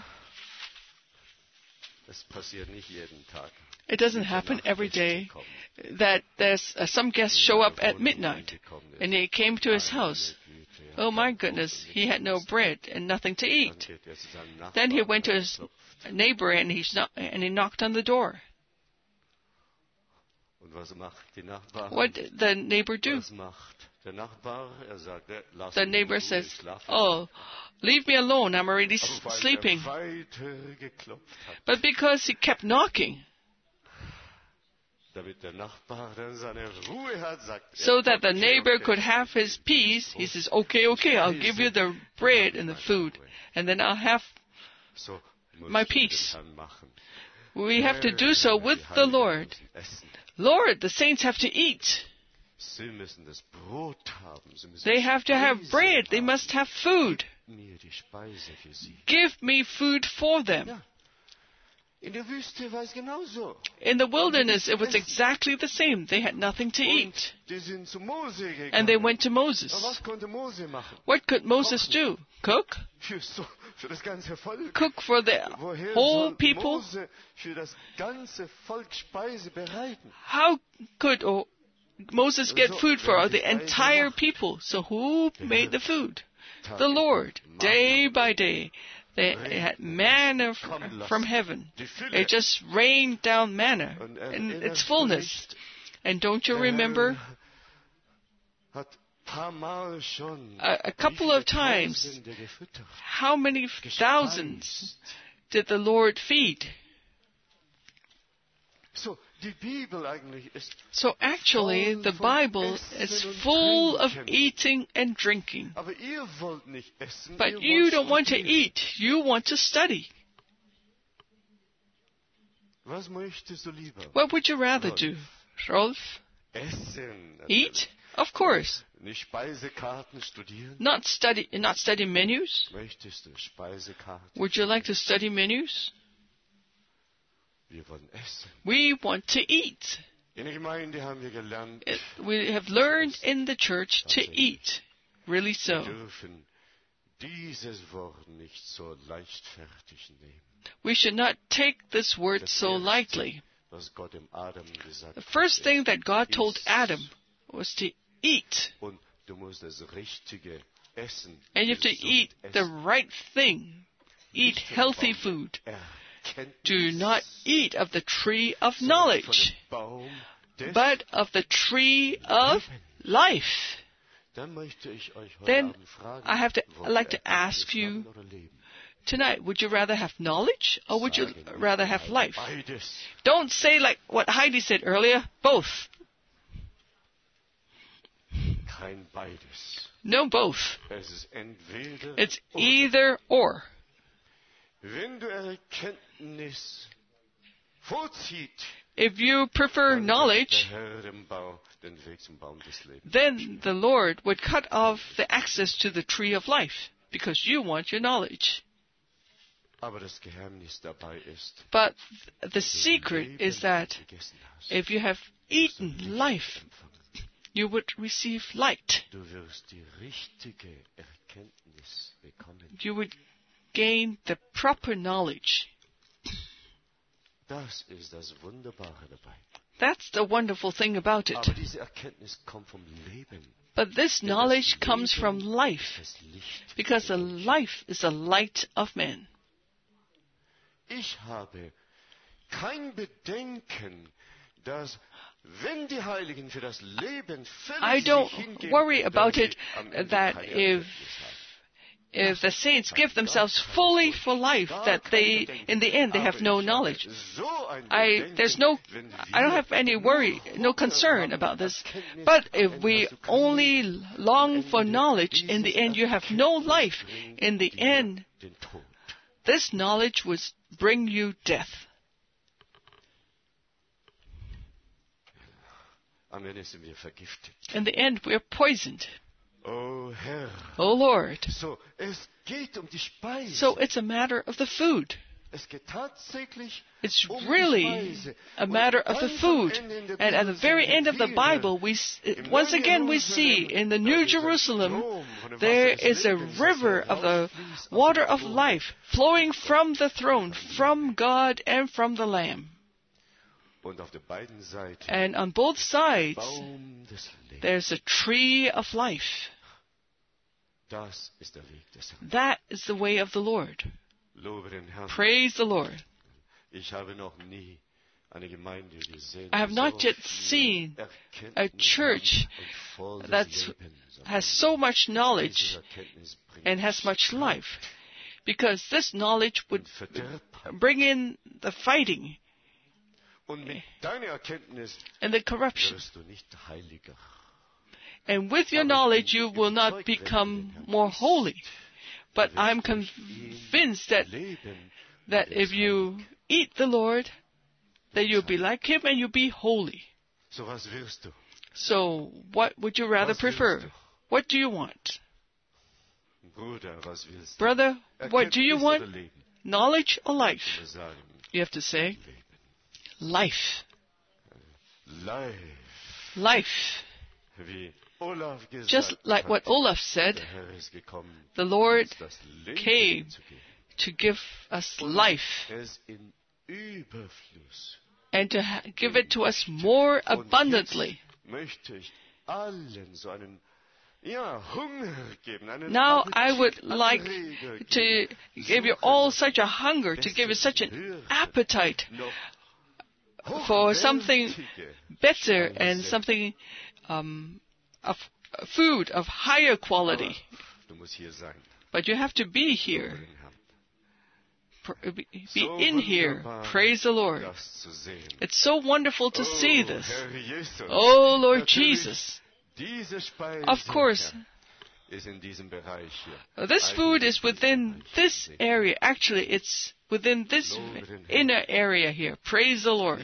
Speaker 1: It doesn't happen every day that there's uh, some guests show up at midnight, and he came to his house. Oh my goodness, he had no bread and nothing to eat. Then he went to his neighbor and he, and he knocked on the door. What did the neighbor do?
Speaker 2: Der Nachbar, er sagte, lass
Speaker 1: The
Speaker 2: mich
Speaker 1: neighbor
Speaker 2: in Ruhe
Speaker 1: says,
Speaker 2: schlafen.
Speaker 1: "Oh, leave me alone. I'm already s-
Speaker 2: Aber weil
Speaker 1: sleeping."
Speaker 2: er weiter geklopft hat,
Speaker 1: But because he kept knocking,
Speaker 2: damit der Nachbar dann seine Ruhe hat, sagt er,
Speaker 1: so that the
Speaker 2: okay,
Speaker 1: neighbor
Speaker 2: okay.
Speaker 1: could have his peace, he says, "Okay, okay, I'll give you the bread and the food, and then I'll have."
Speaker 2: So muss
Speaker 1: my
Speaker 2: ich mit dem
Speaker 1: peace.
Speaker 2: Herrn machen.
Speaker 1: We have to do so with
Speaker 2: Die
Speaker 1: the
Speaker 2: Heiligen
Speaker 1: Lord.
Speaker 2: müssen essen.
Speaker 1: Lord, the saints have to eat.
Speaker 2: Sie müssen das Brot haben. Sie müssen
Speaker 1: They have to have
Speaker 2: Speise
Speaker 1: bread. They
Speaker 2: haben.
Speaker 1: must have food.
Speaker 2: Gib mir die Speise für sie.
Speaker 1: Give me food for them.
Speaker 2: Ja. In der Wüste war es genauso.
Speaker 1: In the wilderness, it was exactly the same. They had nothing to eat.
Speaker 2: Und die sind zu Mose gegangen.
Speaker 1: And they went to
Speaker 2: Aber
Speaker 1: Moses.
Speaker 2: was konnte Mose machen?
Speaker 1: What could Moses do? Cook?
Speaker 2: Für, so, für das ganze Volk.
Speaker 1: Cook for the
Speaker 2: Woher
Speaker 1: whole
Speaker 2: soll
Speaker 1: people?
Speaker 2: Mose für das ganze Volk Speise bereiten?
Speaker 1: How could oh, Moses get food for the entire people? So who made the food? The Lord. Day by day, they had manna f- from heaven. It just rained down manna in its fullness. And don't you remember?
Speaker 2: Hat paar Mal schon
Speaker 1: A, a couple of
Speaker 2: wie viele
Speaker 1: times,
Speaker 2: Tausende gefüttert.
Speaker 1: how many thousands did the Lord feed?
Speaker 2: So, die Bibel eigentlich ist
Speaker 1: So actually, the Bible is full of eating and drinking.
Speaker 2: Aber ihr wollt nicht essen,
Speaker 1: But
Speaker 2: ihr
Speaker 1: you
Speaker 2: wollt
Speaker 1: don't want to
Speaker 2: studieren.
Speaker 1: eat. You want to study.
Speaker 2: Was möchtest du lieber?
Speaker 1: What would you rather do, Rolf?
Speaker 2: Essen.
Speaker 1: Eat? Of course.
Speaker 2: Nicht Speisekarten studieren.
Speaker 1: Not study, not study menus.
Speaker 2: Möchtest du Speisekarten?
Speaker 1: Would you like to study menus?
Speaker 2: Wir wollen essen.
Speaker 1: We want to eat.
Speaker 2: In der Gemeinde haben wir gelernt,
Speaker 1: It- we have learned in the church to eat. Really
Speaker 2: wir
Speaker 1: so.
Speaker 2: dürfen dieses Wort nicht so leichtfertig nehmen.
Speaker 1: We should not take this word
Speaker 2: Das
Speaker 1: so
Speaker 2: Erste,
Speaker 1: lightly.
Speaker 2: was Gott dem Adam gesagt
Speaker 1: The
Speaker 2: hat,
Speaker 1: first thing that God told
Speaker 2: ist,
Speaker 1: Adam was to eat.
Speaker 2: Und du musst das Richtige essen.
Speaker 1: And you have to
Speaker 2: gesund
Speaker 1: eat the
Speaker 2: essen.
Speaker 1: right thing. Eat
Speaker 2: Nicht vom
Speaker 1: healthy
Speaker 2: Baum
Speaker 1: food.
Speaker 2: der Erkenntnis,
Speaker 1: Do not eat of the tree of
Speaker 2: sondern
Speaker 1: knowledge,
Speaker 2: von dem Baum des
Speaker 1: but of the tree of life.
Speaker 2: Dann möchte ich euch heute
Speaker 1: Then
Speaker 2: Abend fragen,
Speaker 1: I have to,
Speaker 2: wollt
Speaker 1: I'd like
Speaker 2: ihr
Speaker 1: to ask
Speaker 2: Erkenntnis
Speaker 1: you
Speaker 2: haben oder leben?
Speaker 1: tonight, would you rather have knowledge or would you
Speaker 2: Sage nicht
Speaker 1: rather have life?
Speaker 2: Beides.
Speaker 1: Don't say like what Heidi said earlier, both.
Speaker 2: Kein beides.
Speaker 1: No, both.
Speaker 2: Es ist entweder
Speaker 1: It's
Speaker 2: oder.
Speaker 1: either or.
Speaker 2: Wenn du Erkenntnis vorzieht,
Speaker 1: If you prefer
Speaker 2: dann wird
Speaker 1: knowledge,
Speaker 2: der Herr dem Bau, den Weg zum Baum des Lebens.
Speaker 1: then the Lord would cut off the access to the tree of life because you want your knowledge.
Speaker 2: Aber das Geheimnis dabei ist,
Speaker 1: But the
Speaker 2: wenn du
Speaker 1: secret
Speaker 2: Leben
Speaker 1: is that
Speaker 2: gegessen hast,
Speaker 1: if you have
Speaker 2: wirst du
Speaker 1: eaten
Speaker 2: Licht
Speaker 1: life,
Speaker 2: empfangen.
Speaker 1: you would receive light.
Speaker 2: Du wirst die richtige Erkenntnis bekommen.
Speaker 1: You would gain the proper knowledge.
Speaker 2: Das ist das Wunderbare dabei.
Speaker 1: That's the wonderful thing about it.
Speaker 2: Aber diese Erkenntnis kommt vom Leben.
Speaker 1: But this
Speaker 2: Denn das
Speaker 1: knowledge comes from
Speaker 2: Leben
Speaker 1: life,
Speaker 2: ist das Licht.
Speaker 1: because the life is the light of man.
Speaker 2: Ich habe kein Bedenken, dass wenn die Heiligen für das Leben völlig
Speaker 1: I don't
Speaker 2: sich hingeben,
Speaker 1: worry
Speaker 2: dann
Speaker 1: about
Speaker 2: sie
Speaker 1: it
Speaker 2: am Ende
Speaker 1: that
Speaker 2: keine
Speaker 1: if
Speaker 2: Erkenntnis haben.
Speaker 1: if the saints give themselves fully for life, that they, in the end, they have no knowledge. I, there's no, I don't have any worry, no concern about this. But if we only long for knowledge, in the end, you have no life. In the end, this knowledge would bring you death.
Speaker 2: Am Ende sind wir vergiftet.
Speaker 1: In the end, we are poisoned.
Speaker 2: Oh Herr.
Speaker 1: Oh Lord.
Speaker 2: So, es geht um die Speise.
Speaker 1: So it's a matter of the food.
Speaker 2: Es geht tatsächlich
Speaker 1: It's
Speaker 2: um die
Speaker 1: really
Speaker 2: Speise.
Speaker 1: a
Speaker 2: Und
Speaker 1: matter of the
Speaker 2: ganz am
Speaker 1: food.
Speaker 2: Ende in der
Speaker 1: And at
Speaker 2: Bibel
Speaker 1: the very
Speaker 2: sehen
Speaker 1: end of the
Speaker 2: wir
Speaker 1: Bible, we s-
Speaker 2: im
Speaker 1: once
Speaker 2: Neuen
Speaker 1: again we see
Speaker 2: Jerusalem,
Speaker 1: in the
Speaker 2: da
Speaker 1: New
Speaker 2: ist ein
Speaker 1: Jerusalem
Speaker 2: Strom von dem
Speaker 1: there
Speaker 2: Wasser des
Speaker 1: is a
Speaker 2: Lebens, das
Speaker 1: river of the
Speaker 2: herausfließt aus dem
Speaker 1: water of
Speaker 2: Thron.
Speaker 1: life flowing from the throne, from God and from the Lamb.
Speaker 2: Und auf der beiden Seiten
Speaker 1: And on both sides
Speaker 2: Baum des Lebens.
Speaker 1: there's a tree of life.
Speaker 2: Das ist der Weg des Herrn.
Speaker 1: That is the way of the Lord.
Speaker 2: Lobe den Herrn.
Speaker 1: Praise the Lord.
Speaker 2: Ich habe noch nie
Speaker 1: I have not yet seen a church that has so much knowledge and has much life, because this knowledge would bring in the fighting and the corruption. And with your knowledge, you will not become more holy. But I'm convinced that, that if you eat the Lord, that you'll be like Him and you'll be holy. So what would you rather prefer? What do you want? Brother, what do you want? Knowledge or life? You have to say, life. Life. Just like what Olaf said, the Lord came to give us life and to ha- give it to us more abundantly. Now I would like to give you all such a hunger, to give you such an appetite for something better and something um, of food of higher quality. But you have to be here. Be in here. Praise the Lord. It's so wonderful to see this. Oh, Lord Jesus. Of course, this food is within this area. Actually, it's within this inner area here. Praise the Lord.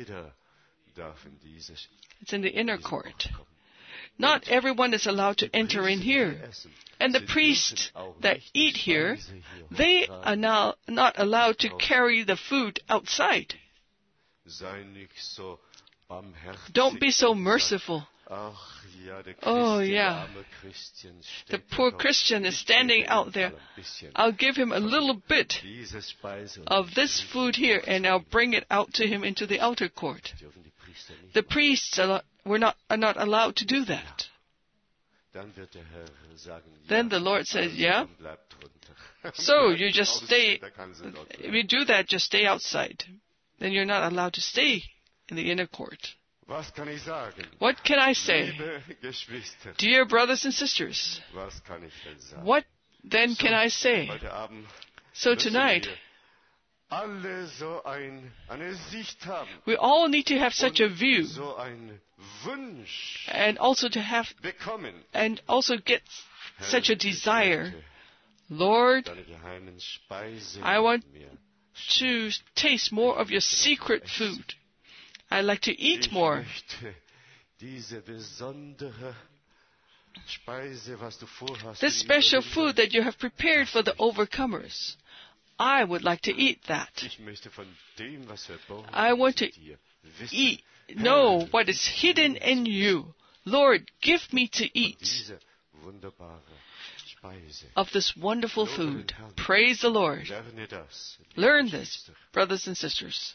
Speaker 1: It's in the inner court. Not everyone is allowed to enter in here. And the priests that eat here, they are now not allowed to carry the food outside. Don't be so merciful. Oh, yeah. The poor Christian is standing out there. I'll give him a little bit of this food here, and I'll bring it out to him into the outer court. The priests are We're not, are not allowed to do that. Then the Lord says, yeah, so you just stay, if you do that, just stay outside. Then you're not allowed to stay in the inner court. What can I say? Dear brothers and sisters, what then can I say? So tonight, we all need to have such a view, and also to have, and also get such a desire. Lord, I want to taste more of your secret food. I like to eat more. This special food that you have prepared for the overcomers, I would like to eat that. I want to eat, know what is hidden in you. Lord, give me to eat of this wonderful food. Praise the Lord. Learn this, brothers and sisters.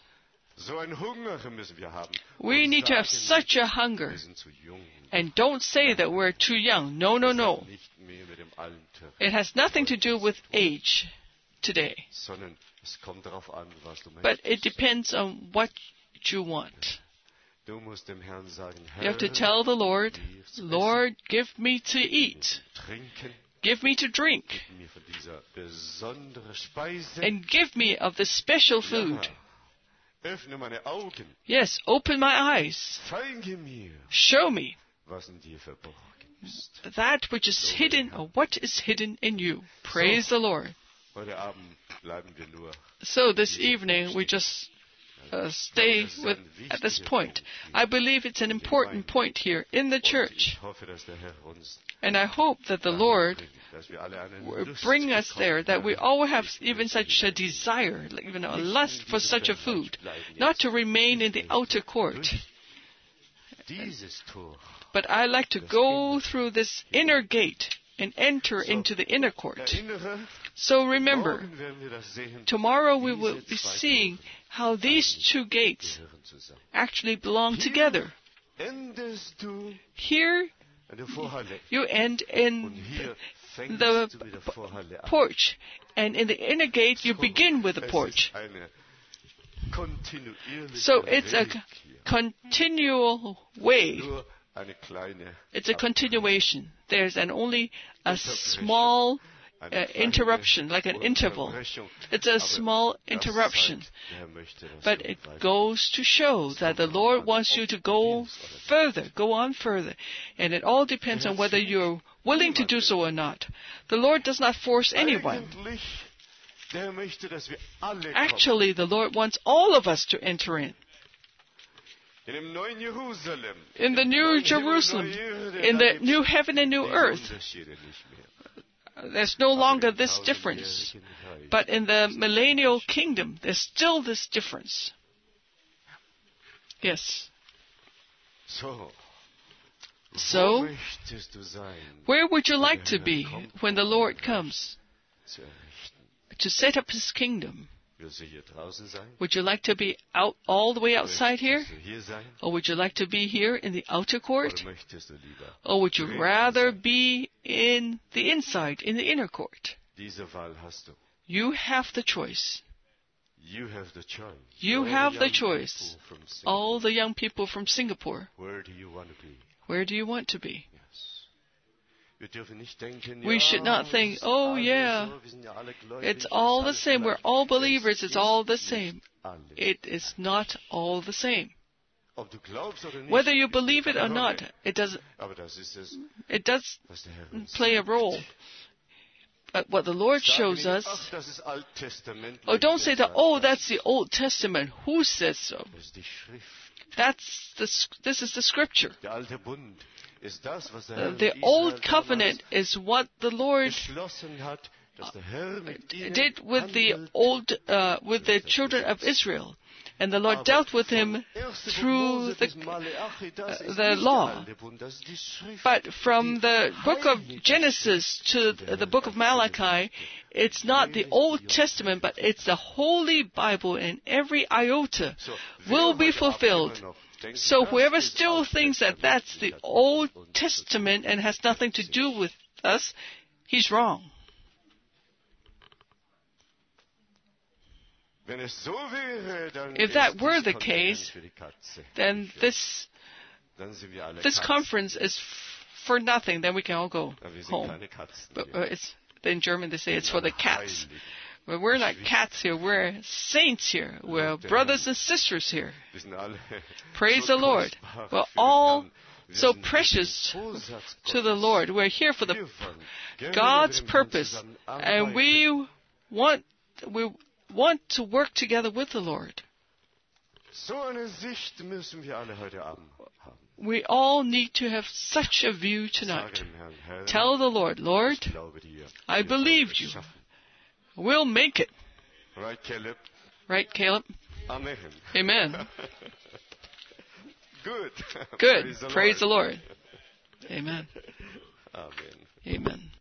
Speaker 1: We need to have such a hunger. And don't say that we're too young. No, no, no. It has nothing to do with age today. But it depends on what you want. You have to tell the Lord, Lord, give me to eat. Give me to drink. And give me of the special food. Yes, open my eyes. Show me that which is hidden, or what is hidden in you. Praise the Lord. So this evening we just uh, stay with at this point. I believe it's an important point here in the church. And I hope that the Lord will bring us there, that we all have even such a desire, even a lust for such a food, not to remain in the outer court. But I like to go through this inner gate and enter into the inner court. So remember, tomorrow we will be seeing how these two gates actually belong together. Here, you end in the porch, and in the inner gate, you begin with the porch.
Speaker 2: kontinuierlichen
Speaker 1: So it's a
Speaker 2: Weg
Speaker 1: c-
Speaker 2: hier.
Speaker 1: continual way.
Speaker 2: Nur eine kleine
Speaker 1: It's a continuation. There's an only a
Speaker 2: Unterbrechung.
Speaker 1: small
Speaker 2: Eine
Speaker 1: uh,
Speaker 2: kleine
Speaker 1: interruption, like an interval.
Speaker 2: Unterbrechung.
Speaker 1: It's a
Speaker 2: Aber
Speaker 1: small
Speaker 2: das
Speaker 1: interruption.
Speaker 2: zeigt, der Herr möchte, dass
Speaker 1: But
Speaker 2: wir
Speaker 1: it
Speaker 2: weiter-
Speaker 1: goes to show that the Lord wants you to go further, go on further. And it all depends on whether you're willing to do so or not. The Lord does not force anyone.
Speaker 2: Eigentlich, der Herr möchte, dass wir alle kommen.
Speaker 1: Actually, the Lord wants all of us to enter in.
Speaker 2: In dem neuen Jerusalem,
Speaker 1: In the
Speaker 2: im
Speaker 1: New
Speaker 2: neuen Himmel,
Speaker 1: Jerusalem,
Speaker 2: neue Erde,
Speaker 1: in
Speaker 2: da
Speaker 1: the
Speaker 2: gibt's
Speaker 1: new heaven and new
Speaker 2: diese
Speaker 1: earth,
Speaker 2: Unterschiede nicht mehr.
Speaker 1: there's no longer
Speaker 2: Aber im
Speaker 1: this difference.
Speaker 2: tausendjährigen Reich
Speaker 1: But in the millennial kingdom, there's still this difference. Yes.
Speaker 2: So,
Speaker 1: So,
Speaker 2: wo möchtest du sein,
Speaker 1: where would you like to be when the Lord comes
Speaker 2: zu errichten?
Speaker 1: to set up His kingdom?
Speaker 2: Willst du hier draußen sein?
Speaker 1: Would you like to be out all the way outside here?
Speaker 2: Möchtest du hier sein?
Speaker 1: Or would you like to be here in the outer court?
Speaker 2: Oder möchtest du lieber
Speaker 1: Or would you
Speaker 2: drinnen
Speaker 1: rather
Speaker 2: sein?
Speaker 1: be in the inside, in the inner court?
Speaker 2: Diese Wahl hast du.
Speaker 1: You have the choice.
Speaker 2: You have the choice.
Speaker 1: You
Speaker 2: All
Speaker 1: have the
Speaker 2: young
Speaker 1: choice.
Speaker 2: people from Singapore,
Speaker 1: All the young people from Singapore,
Speaker 2: where do you want to be?
Speaker 1: where do you want to be?
Speaker 2: Yes. Wir dürfen nicht denken,
Speaker 1: We
Speaker 2: ja,
Speaker 1: should not think,
Speaker 2: es ist
Speaker 1: oh
Speaker 2: alles
Speaker 1: yeah,
Speaker 2: so, wir sind ja alle gläubig,
Speaker 1: it's
Speaker 2: es
Speaker 1: all
Speaker 2: ist
Speaker 1: the
Speaker 2: alles
Speaker 1: same. We're
Speaker 2: gleich.
Speaker 1: all believers.
Speaker 2: Es
Speaker 1: It's all the
Speaker 2: ist
Speaker 1: same.
Speaker 2: nicht alles.
Speaker 1: It is not all the same.
Speaker 2: Ob du glaubst oder nicht,
Speaker 1: Whether you
Speaker 2: spielt
Speaker 1: believe it
Speaker 2: keine
Speaker 1: or not,
Speaker 2: Rolle.
Speaker 1: it does
Speaker 2: Aber das ist es,
Speaker 1: it does
Speaker 2: was der Herr uns
Speaker 1: play a
Speaker 2: sagt.
Speaker 1: role. But what the Lord
Speaker 2: Sage
Speaker 1: shows
Speaker 2: nicht,
Speaker 1: us,
Speaker 2: ach, das ist alttestamentlich,
Speaker 1: oh, don't say that,
Speaker 2: wer
Speaker 1: oh,
Speaker 2: sagt
Speaker 1: that's the Old Testament. Who says so?
Speaker 2: Das ist die Schrift.
Speaker 1: That's the, this is the scripture.
Speaker 2: Der alte Bund ist das, was der Herr
Speaker 1: Uh,
Speaker 2: mit
Speaker 1: the
Speaker 2: Israel
Speaker 1: Old Covenant
Speaker 2: damals
Speaker 1: is what the Lord
Speaker 2: beschlossen hat, dass der Herr mit ihnen
Speaker 1: did with the
Speaker 2: handelt.
Speaker 1: old, uh, with the children of Israel. And the Lord
Speaker 2: Aber
Speaker 1: dealt with
Speaker 2: von
Speaker 1: him
Speaker 2: ersten Buch
Speaker 1: through
Speaker 2: Mose
Speaker 1: the,
Speaker 2: bis Maleachi, das
Speaker 1: uh,
Speaker 2: ist
Speaker 1: the
Speaker 2: nicht
Speaker 1: law.
Speaker 2: der alte Bund, das ist die Schrift,
Speaker 1: But from
Speaker 2: die
Speaker 1: the book of
Speaker 2: heilige
Speaker 1: Genesis to
Speaker 2: Schrift,
Speaker 1: the book of Malachi, it's not the Old Testament, but it's the Holy Bible, and every iota
Speaker 2: So,
Speaker 1: will
Speaker 2: wer
Speaker 1: be
Speaker 2: heute Abend
Speaker 1: fulfilled.
Speaker 2: immer noch denkt,
Speaker 1: So
Speaker 2: das
Speaker 1: whoever
Speaker 2: ist
Speaker 1: still thinks that that's the
Speaker 2: alttestamentlich,
Speaker 1: Old
Speaker 2: das ist
Speaker 1: Testament and has nothing to do with us, he's wrong.
Speaker 2: Wenn es so wäre, dann
Speaker 1: If
Speaker 2: ist
Speaker 1: that were
Speaker 2: dies
Speaker 1: the
Speaker 2: Kontinent
Speaker 1: case,
Speaker 2: für die Katze.
Speaker 1: Then this
Speaker 2: Dann sind wir alle
Speaker 1: this
Speaker 2: Katzen.
Speaker 1: conference is f- for nothing. Then we can all go
Speaker 2: Aber wir sind
Speaker 1: home.
Speaker 2: keine Katzen
Speaker 1: But
Speaker 2: hier.
Speaker 1: uh, it's in German they say it's for the cats.
Speaker 2: Heilig.
Speaker 1: But we're not cats here. We're saints here. We're brothers and sisters here.
Speaker 2: Wir sind alle
Speaker 1: Praise
Speaker 2: so
Speaker 1: the Lord.
Speaker 2: kostbar
Speaker 1: We're
Speaker 2: für den
Speaker 1: all
Speaker 2: Herrn. Wir
Speaker 1: so
Speaker 2: sind
Speaker 1: precious
Speaker 2: für den Vorsatz
Speaker 1: to the
Speaker 2: Gottes.
Speaker 1: Lord. We're here for the
Speaker 2: Wir wollen gerne
Speaker 1: God's
Speaker 2: mit dem Herrn
Speaker 1: purpose,
Speaker 2: zusammenarbeiten.
Speaker 1: and we want we want to work together with the Lord.
Speaker 2: So eine Sicht müssen wir alle heute Abend haben.
Speaker 1: We all need to have such a view tonight.
Speaker 2: Sage dem Herrn, Herr,
Speaker 1: Tell the Lord, Lord,
Speaker 2: ich glaube dir.
Speaker 1: I
Speaker 2: Wir
Speaker 1: believe
Speaker 2: werden es
Speaker 1: you.
Speaker 2: schaffen.
Speaker 1: We'll make it.
Speaker 2: Right, Caleb?
Speaker 1: Right, Caleb?
Speaker 2: Amen.
Speaker 1: Amen.
Speaker 2: Good.
Speaker 1: Good.
Speaker 2: Praise the
Speaker 1: Praise the
Speaker 2: Lord.
Speaker 1: Lord. Amen.
Speaker 2: Amen.
Speaker 1: Amen.